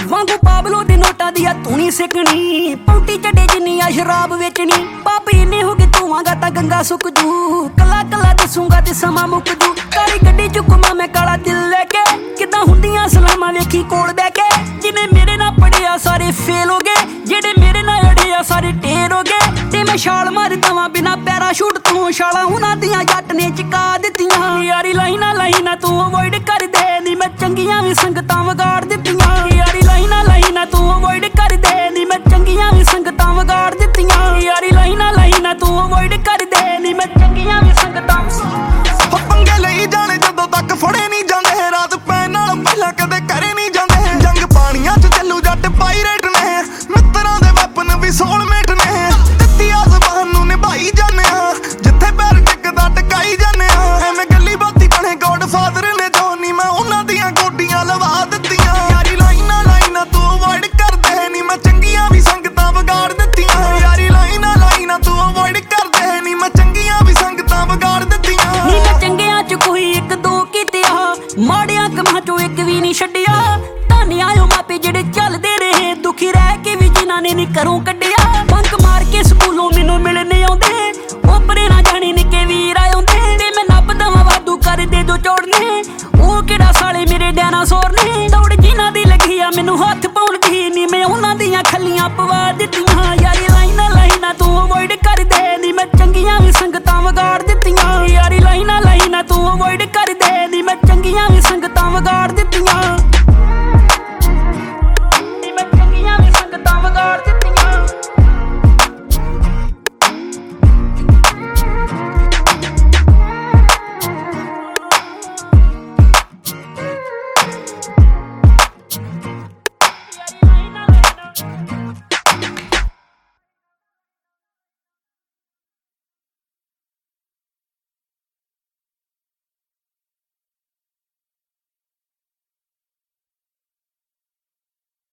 ਵਾਂਗੂ ਪਾਬਲੋ ਦੇ ਨੋਟਾਂ ਦੀ ਆ ਤੂੰ ਨੀ ਸਿੱਕਣੀ। ਪੌਟੀ ਚੱਡੇ ਜਿੰਨੀ ਆ ਸ਼ਰਾਬ ਵੇਚਣੀ। ਪਾਪੀ ਇੰਨੇ ਹੋ ਗਏ ਧੂਆਂਗਾ ਤਾਂ ਗੰਗਾ ਸੁੱਕ ਜੂ। ਕੱਲਾ ਕੱਲਾ ਦਸੂੰਗਾ ਤੇ ਸਮਾਂ ਮੁੱਕ ਜੂ। ਕਾਲੀ ਗੱਡੀ ਚ ਘੁੰਮਾਂ ਮੈਂ ਕਾਲਾ ਦਿਲ ਲੈ ਕੇ। ਕਿੱਦਾਂ ਹੁੰਦੀਆਂ ਸਲਾਮਾਂ ਵੇਖੀ ਕੋਲ ਬਹਿ ਕੇ। ਜਿਹਨੇ ਮੇਰੇ ਨਾਲ ਪੜਿਆ ਸਾਰੇ ਫੇਲ ਹੋ ਗਏ। ਜਿਹੜੇ ਮੇਰੇ ਨਾਲ ਅੜਿਆ ਸਾਰੇ ਢੇਰ ਹੋ ਗਏ। ਤੇ ਮੈਂ ਛਾਲ ਮਾਰ ਦਵਾਂ ਬਿਨਾ ਪੈਰਾਸ਼ੂਟ ਤੋਂ। ਛਾਲਾਂ ਉਹਨਾਂ ਦੀਆਂ ਜੱਟ ਨੇ ਚੁਕਾ ਦਿੱਤੀਆਂ। ਯਾਰੀ ਲਾਈਨਾਂ ਤੂੰ ਅਵੋਇਡ ਕਰ ਦੇ ਨੀ। ਮੈਂ ਚੰਗੀਆਂ ਵੀ ਸੰਗਤਾਂ ਵਿਗਾੜ ਦਿੱਤੀਆਂ। ਯਾਰੀ ਲਾਈਨਾਂ ਤੂੰ ਅਵੋਇਡ ਕਰ ਦੇ ਨੀ। ਮੈਂ ਚੰਗੀਆਂ ਵੀ ਸੰਗਤਾਂ ਵਿਗਾੜ ਦਿੱਤੀਆਂ। ਯਾਰੀ ਲਾਈਨਾਂ ਤੂੰ ਅਵੋਇਡ ਕਰ ਦੇ ਨੀ। ਮੈਂ ਚੰਗੀਆਂ ਵੀ ਸੰਗਤਾਂ ਪੰਗੇ ਲਈ ਜਾਣੇ ਜਦੋਂ ਤੱਕ ਫੜੇ ਨਹੀਂ ਜਾਂਦੇ। ਰਾਤ ਪੈਣ ਨਾਲ ਪਹਿਲਾਂ ਕਦੇ ਕਰੇ ਨਹੀਂ ਜਾਂਦੇ। ਜੰਗ ਪਾਣੀਆਂ ਚ ਚੱਲੂ ਜੱਟ ਪਾਇਰੇਟ ਨੇ। ਮਿੱਤਰਾਂ ਦੇ ਵੈਪਨ ਵੀ ਸੋਲਮੇਟ ਨੇ। ਦਿੱਤੀ ਆ ਜ਼ਬਾਨ ਨੂੰ ਨਿਭਾਈ ਜਾਂਦੇ ਆ। ਜਿੱਥੇ ਪੈਰ ਟਿਕਦਾ ਟਿਕਾਈ ਜਾਂਦੇ ਆ। ਐਵੇਂ ਗੱਲੀ ਬਾਤੀ ਬਣੇ ਗੋਡ ਫਾਦਰ ਨੇ ਜੋ ਨੀ। ਮੈਂ ਉਹਨਾਂ ਦੀਆਂ ਗੋਡੀਆਂ ਲਵਾ ਦਿੱਤੀਆਂ। ਯਾਰੀ ਲਾਈਨਾਂ ਤੂੰ ਅਵੋਇਡ ਕਰਦੇ ਨੀ। ਮੈਂ ਚੰਗੀਆਂ ਵੀ ਸੰਗਤਾਂ ਵਿਗਾੜ ਦਿੱਤੀਆਂ। ਯਾਰੀ ਲਾਈਨਾਂ ਤੂੰ ਅਵੋਇਡ ਕਰਦੇ ਨੀ। ਮੈਂ ਚੰਗੀਆਂ ਵੀ ਸੰਗਤਾਂ ਵਿਗਾੜ ਦਿੱਤੀਆਂ। ਨੀ ਮੈਂ ਚੰਗਿਆਂ ਚ ਕੋਈ ਇੱਕ ਦੋ ਕੀਤਿਆ। ਮਾੜਿਆਂ ਕੰਮਾਂ ਚੋਂ ਇੱਕ ਵੀ ਨਹੀਂ ਛੱਡਿਆ। ਧੰਨਿਆ ਓ ਮਾਪੇ ਜਿਹੜੇ ਚੱਲਦੇ ਰਹੇ। ਦੁਖੀ ਰਹਿ ਕੇ ਵੀ ਜਿਨ੍ਹਾਂ ਨੇ ਨੀ ਘਰੋਂ ਕੱਢਿਆ। ਬੰਕ ਮਾਰ ਕੇ ਸਕੂਲੋਂ ਮੈਨੂੰ ਮਿਲਣੇ ਆਉਂਦੇ। ਓਪਰੇ ਨਾ ਜਾਣੇ ਨਿੱਕੇ ਵੀਰ ਆਉਂਦੇ। ਤੇ ਮੈਂ ਨੱਪ ਦਵਾਂ ਵਾਧੂ ਕਰ ਦੇ ਦੋ ਚੋੜਨੇ। ਉਹ ਕਿਹੜਾ ਸਾਲੇ ਮੇਰੇ ਡਾਇਨਾਸੌਰ ਨੇ। ਦੌੜ ਜਿਨ੍ਹਾਂ ਦੀ ਲੱਗੀ ਆ ਮੈਨੂੰ ਹੱਥ ਪਾਉਣ ਦੀ ਨੀ। ਮੈਂ ਉਹਨਾਂ ਦੀਆਂ ਖੱਲੀਆਂ ਪਵਾ ਦਿੱਤੀਆਂ।